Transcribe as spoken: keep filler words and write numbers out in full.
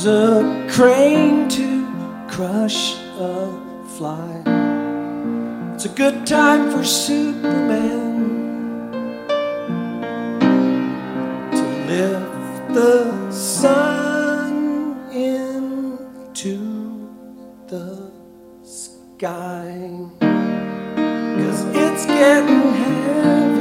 use a crane to crush a fly. It's a good time for Superman to lift the sun into the sky, 'cause it's getting heavy